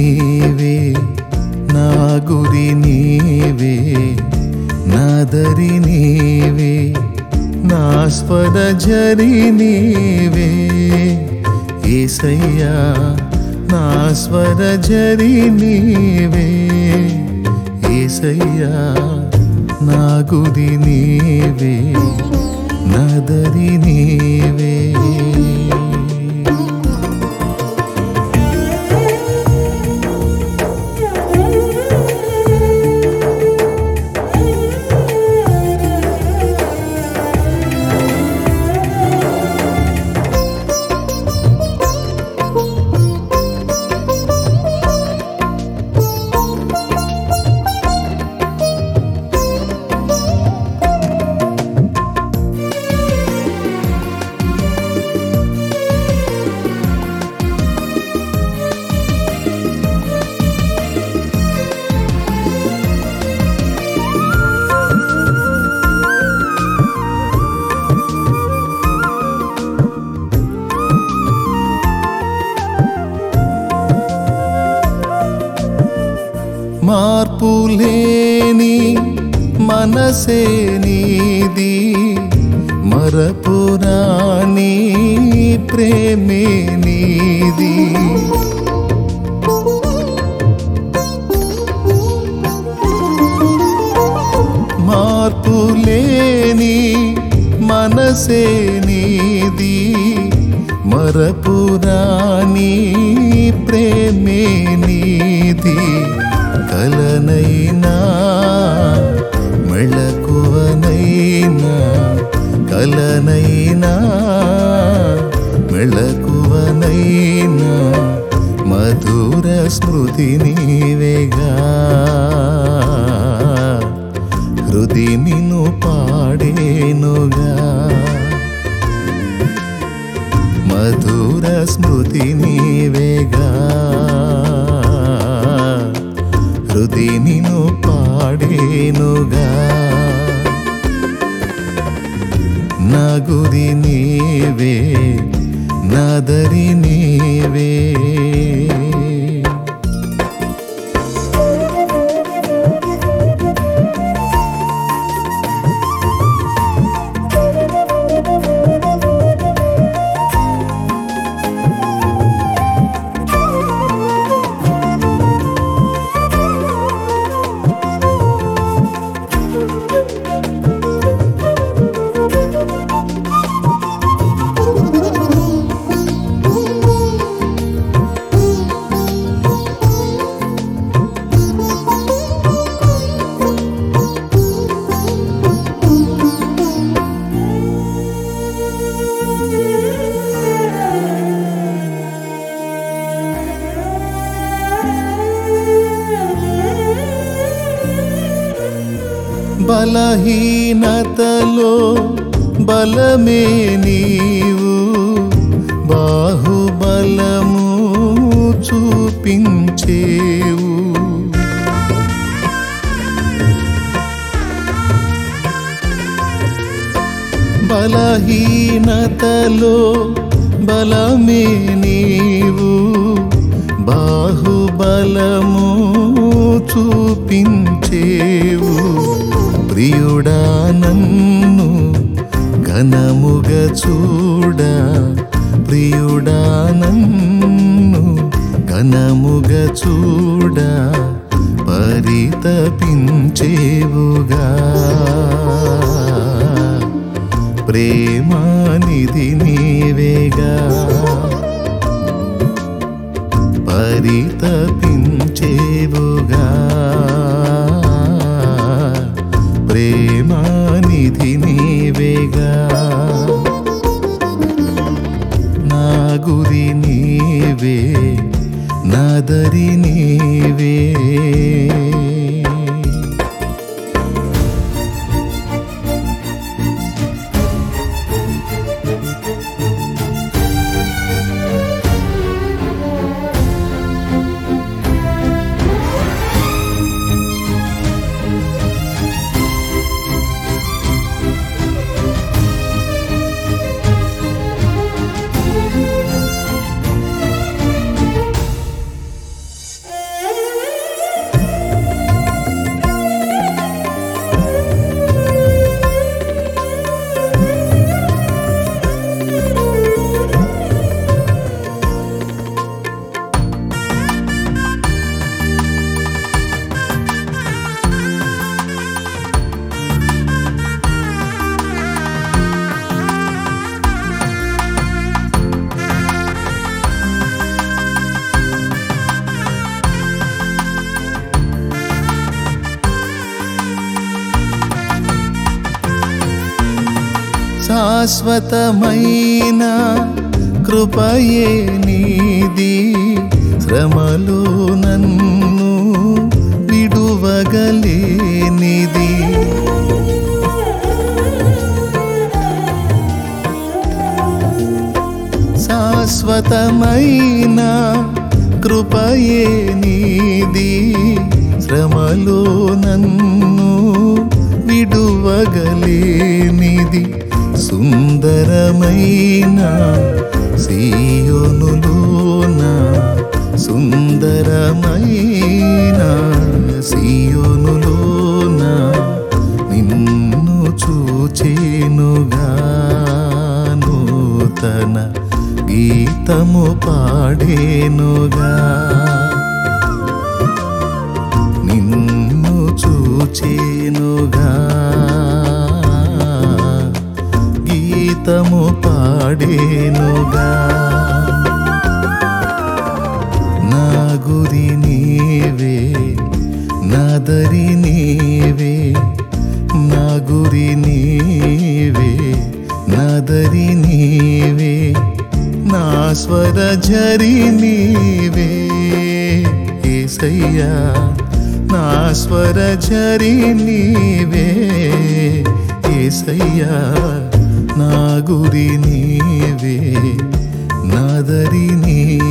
నీవే, నా గురి నీవే, నా దరి నీవే, నా స్వర జరి నీవే యేసయ్యా, నా స్వర జరి నీవే యేసయ్యా, నా గురి నీవే, నా దరి నీవే. మార్పులేని మనసే నీది, మరపురాని ప్రేమే నీది. మార్పులేని మనసే నీది, మరపురాని ప్రేమే నీది. కలనైనా మెళకువనైనా, కలనైనా మెళకువనైనా, మధుర స్మృతి నీవేగా. హృది నిన్ను పాడేనుగా, మధుర స్మృతి నీవేగా. హృది నిన్ను పాడేనుగా, నా గురి నీవే, నా దరి నీవే. బలహీనతలో బలమే నీవు, బాహుబలము చూపించేవు. బలహీనతలో బలమే నీవు, బాహుబలము చూపించేవు. ప్రియుడా నన్ను ఘనముగా చూడా, ప్రియుడా నన్ను ఘనముగా చూడా, పరితపించేవుగా. ప్రేమానిధి నీవేగా, పరితపించేవుగా. ప్రేమానిధి నీవేగా, నా గురి నీవే, నా దరి నీవే. శాశ్వతమైన కృపయే నీది శ్రమలో నన్ను విడువగలేనిది శాశ్వతమైన కృపయే నీది శ్రమలో నన్ను విడువగలేనిది సుందరమైన సీయోనులోన సుందరమైన సీయోనులోన నిన్ను చూచేనుగా నూతన గీతము పాడేనుగా నిన్ను చూచేనుగా గీతము పాడేనుగా నా గురి నీవే నా దరి నీవే నా గురి నీవే నా దరి నీవే నా స్వర ఝరి నీవే యేసయ్యా నా స్వర ఝరి నీవే యేసయ్యా నా గురి నీవే నా దరి నీవే